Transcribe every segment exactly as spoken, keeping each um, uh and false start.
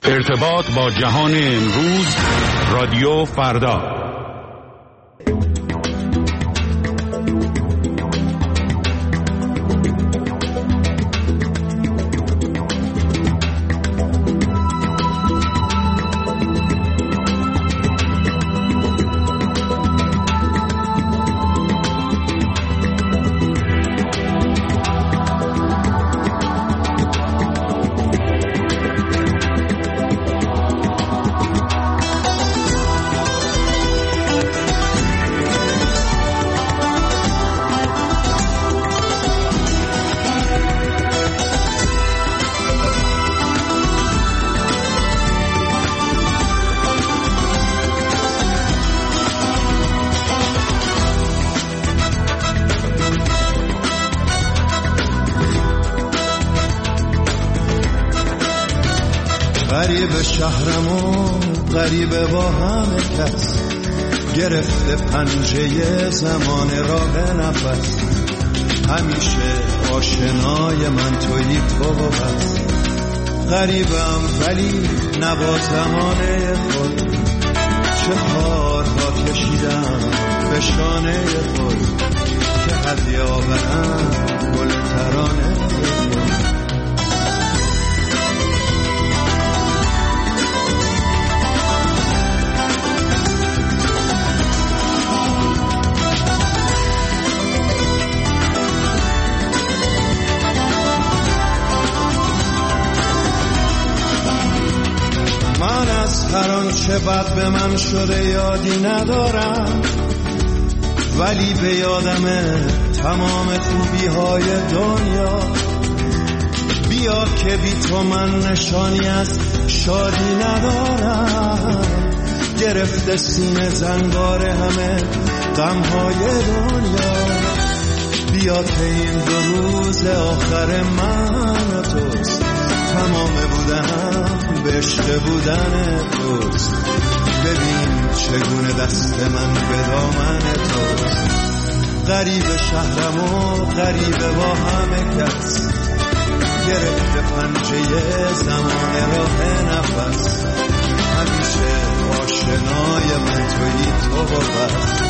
ارتباط با جهان امروز، رادیو فردا. غریب شهرمو غریبه با همه کس، گرفته پنجه زمان راه نفس. همیشه آشنای من تویی تو و بس. غریبم ولی نبا زمانه خود، چه کارها کشیدم به شانه خود، که هدیه آورم گل ترانه خود. هر آنچه بد به من شده یادی ندارم، ولی به یادمه تمام خوبی های دنیا. بیا که بی تو من نشانی از شادی ندارم، گرفته سینه زنگار همه غم های دنیا. بیا که این دو روز آخر من و توست، تمام بودنم به عشق بودن توست. ببین چگونه دست من به دامن توست. غریب شهرم و غریب با همه کس، گرفته پنجه زمان راه نفس. همیشه آشنای من تویی تو و بس.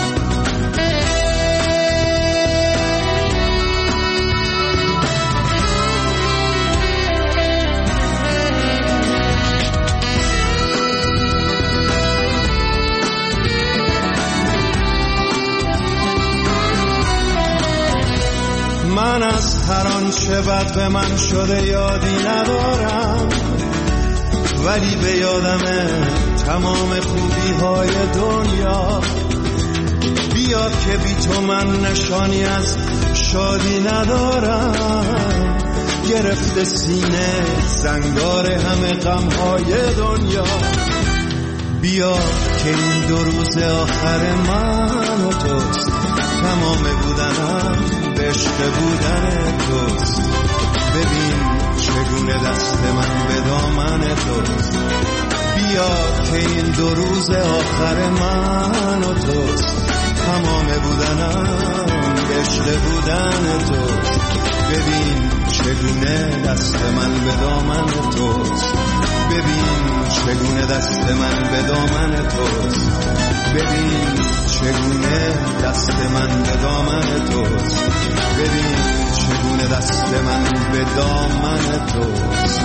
من از هر آنچه بد به من شده یادی ندارم، ولی به یادمه تمام خوبی های دنیا. بیا که بی تو من نشانی از شادی ندارم، گرفته سینه زنگار همه غم های دنیا. بیا که این دو روز آخر من و توست، تمام بودنم به عشق بودن توست. ببین چگونه دست من به دامن توست. بیا که این دو روز آخر من و توست، تمام بودنم به عشق بودن توست. ببین چگونه دست من به دامن توست. ببین چگونه دست من به دامن توست. ببین چگونه دست من به دامن توست. ببین چگونه دست من به دامن توست.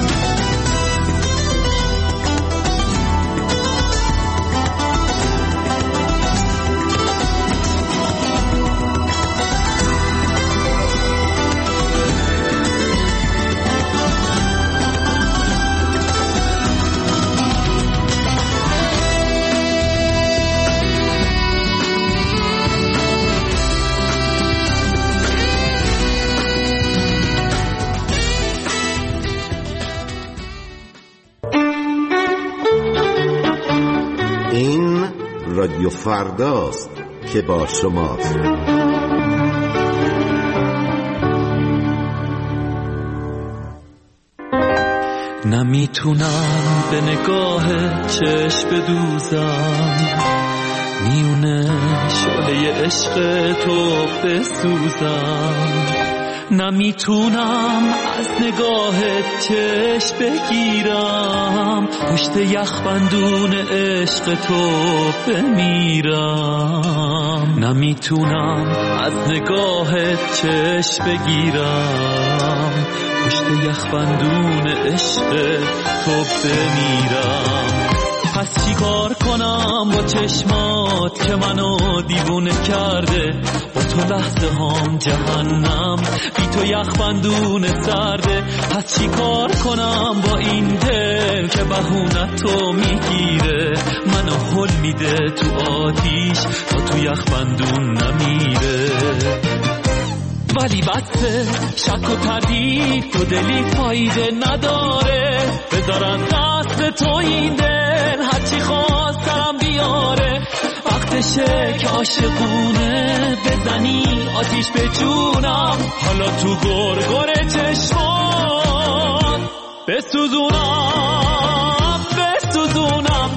رادیو فرداست که با شماست. نمیتونم به نگاه چشم بدوزم، میونه شعله عشق تو بسوزم. نمیتونم از نگاه چشم بگیرم، پشت یخبندون عشق تو بمیرم. نمیتونم از نگاهت چشم بگیرم، پشت یخبندون عشق تو بمیرم. پس چی کار کنم با چشمات که منو دیوونه کرده؟ با تو لحظه هام جهنم، بی تو یخبندون سرده. پس چی کار کنم با این دل که بهونه تو میگیره؟ منو هل میده تو آتیش تا تو یخبندون نمیره. ولی بسه شک و تردید تو دلی فایده نداره، بذارم دست تو این دل هرچی خواست سرم بیاره. وقتشه که عاشقونه بزنی آتیش به جونم، حالا تو گرگر چشمان بسوزونم بسوزونم.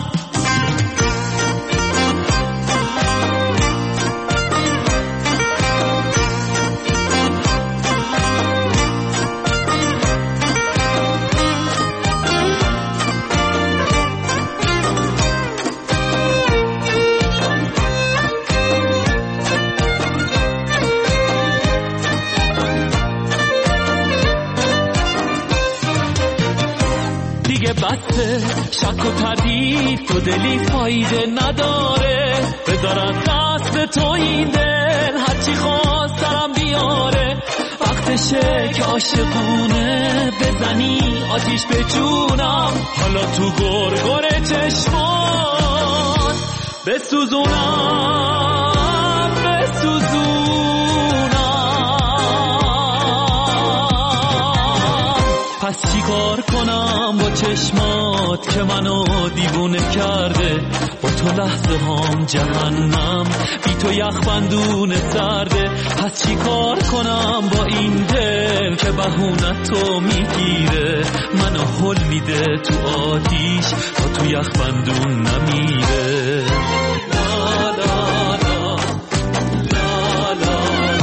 بسه شک و تردید تو دلی فایده نداره، بذارم دست تو این دل هرچی خواست سرم بیاره. وقتشه که عاشقونه بزنی آتیش به جونم، حالا تو گرگر چشمان بسوزونم بسوزونم. پس چی کار کنم با چشمات که منو دیوونه کرده؟ با تو لحظه هام جهنم، بی تو یخبندون سرده. پس چی کار کنم با این دل که بهونه تو میگیره؟ منو هل میده تو آتیش تا تو یخبندون نمیره. لا لا لا لا لا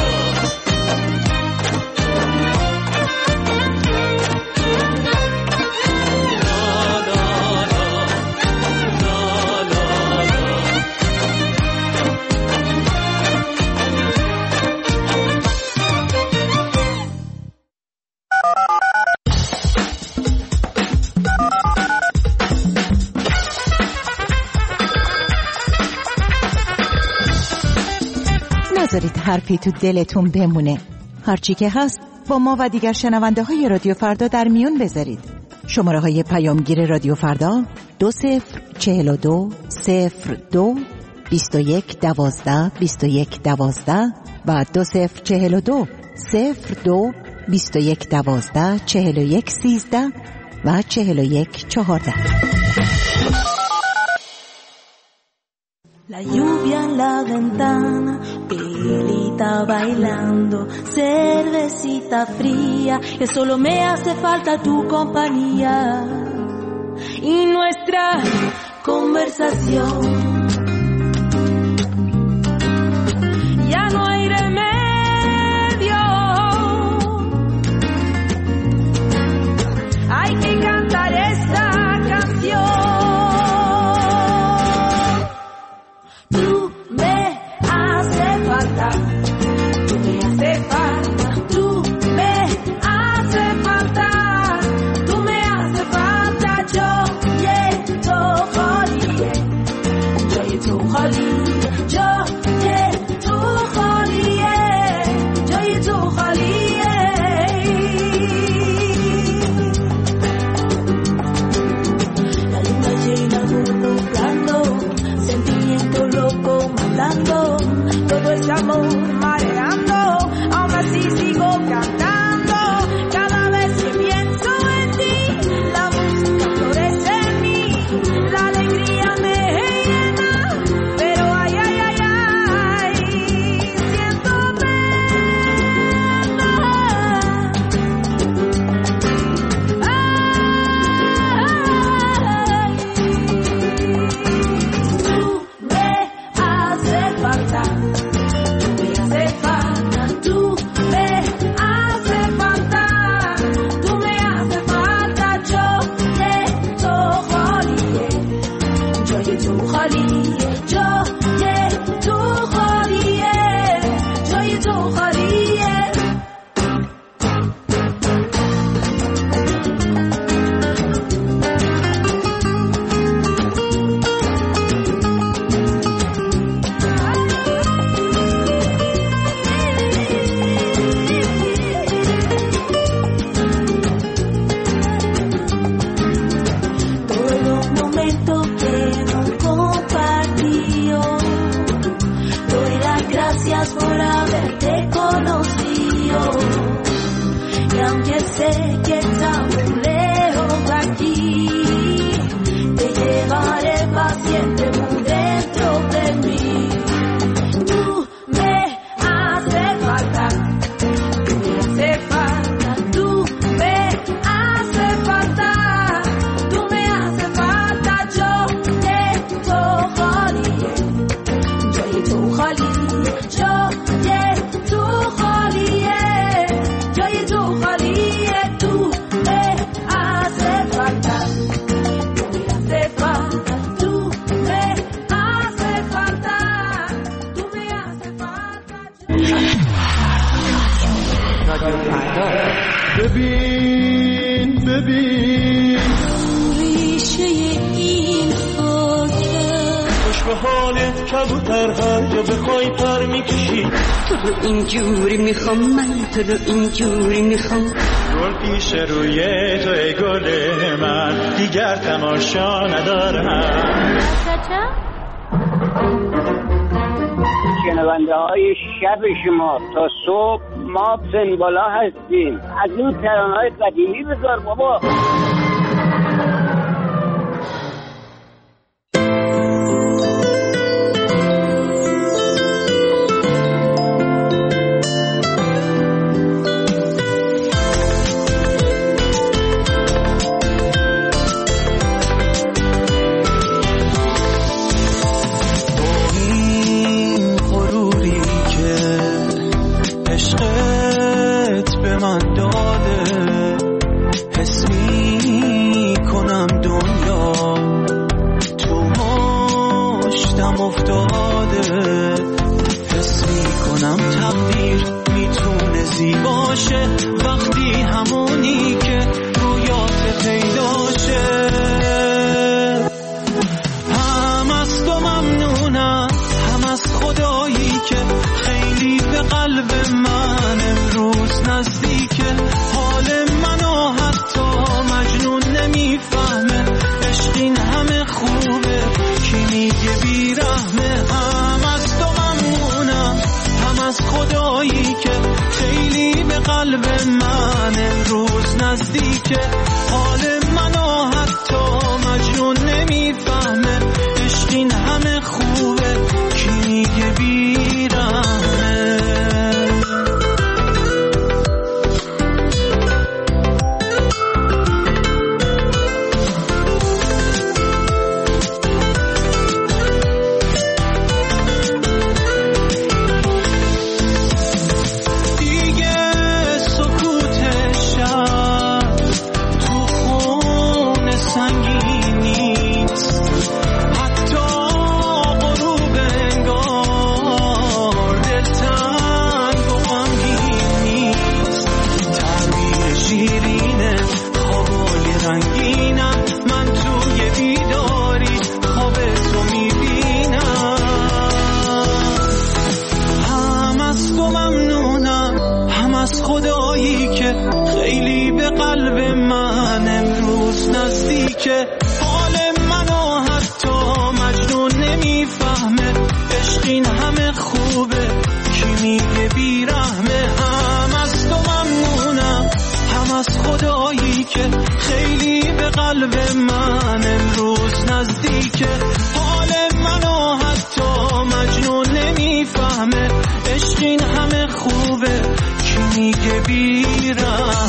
نذارید حرفی تو دلتون بمونه. هرچی که هست با ما و دیگر شنونده های رادیو فردا در میون بذارید. شماره های پیامگیر رادیو فردا دو صفر چهل و دو صفر دو بیست و یک دوازده بیست و یک دوازده و دو صفر چهل و دو صفر دو بیست و یک دوازده چهل و یک سیزده و چهل و یک چهارده. La lluvia en la ventana, Pilita bailando, cervecita fría, que solo me hace falta tu compañía y nuestra conversación. Ya no hay remedio, hay que cantar esta canción. به حالت کبوتر هر جا بخوای پر میکشی. تو رو اینجوری میخوام، من تو رو اینجوری میخوام. گل پیش روی تو ای گل من، دیگر تماشا ندارم. شنونده های شب شما تا صبح ما سنبالا هستیم. از این ترانه‌های قدیمی بذار بابا. عشق این همه خوبه کی میگه بیرم.